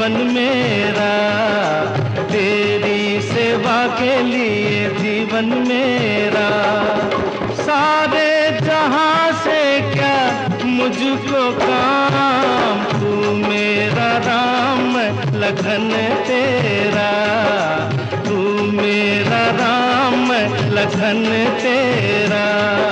जीवन मेरा, तेरी सेवा के लिए जीवन मेरा। सारे जहां से क्या मुझको काम, तू मेरा राम लखन तेरा, तू मेरा राम लखन तेरा।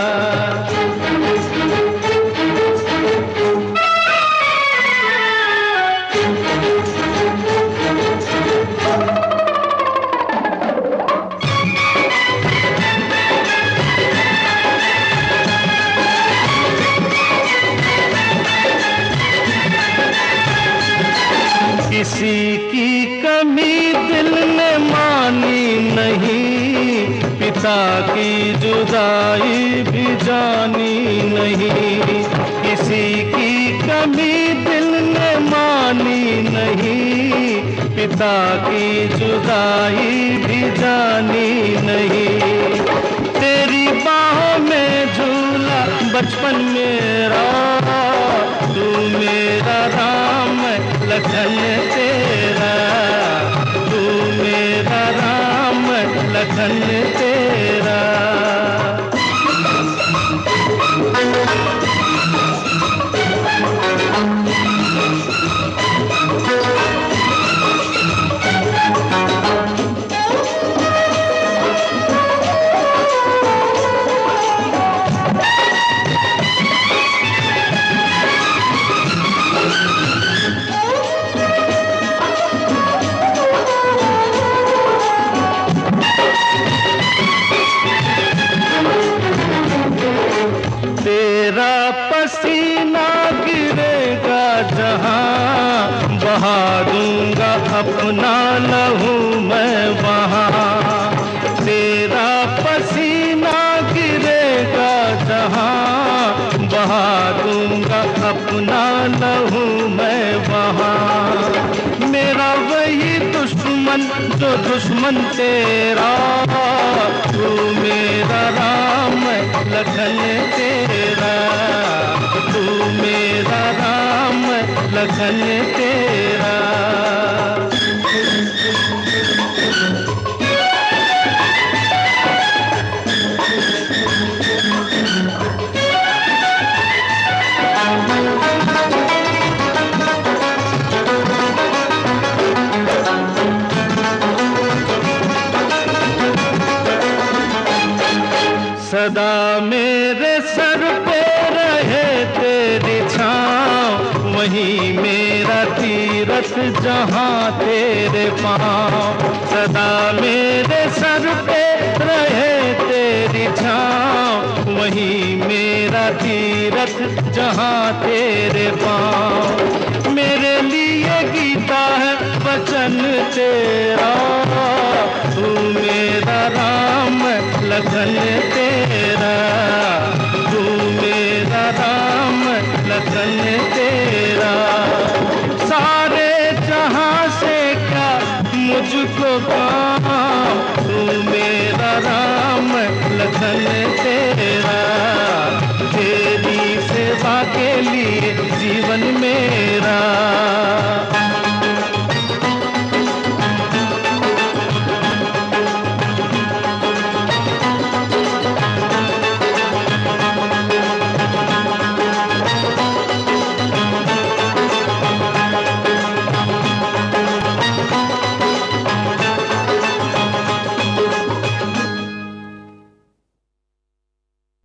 किसी की कमी दिल ने मानी नहीं, पिता की जुदाई भी जानी नहीं। किसी की कमी दिल ने मानी नहीं, पिता की जुदाई भी जानी नहीं। तेरी बाहों में झूला बचपन मेरा, तू मेरा राम लखन तेरा, तू मेरा राम लखन तेरा। तेरा पसीना गिरेगा जहां, बहा दूंगा अपना लहू मैं वहां। तेरा पसीना गिरेगा जहां, बहा दूंगा अपना लहू मैं वहां। मेरा वही दुश्मन जो दुश्मन तेरा, तू मेरा राम लखन तेरा, तू मेरा राम लखन तेरा। सदा मेरे सर पे रहे तेरी छाँव, वही मेरा तीरथ जहाँ तेरे पाँव। सदा मेरे सर पे रहे तेरी छाँव, वही मेरा तीरथ जहाँ तेरे पाँव। मेरे लिए गीता है वचन तेरा, तू मेरा राम लखन तेरा, तू मेरा राम लखन तेरा। सारे जहां से क्या मुझको काम, तू मेरा राम लखन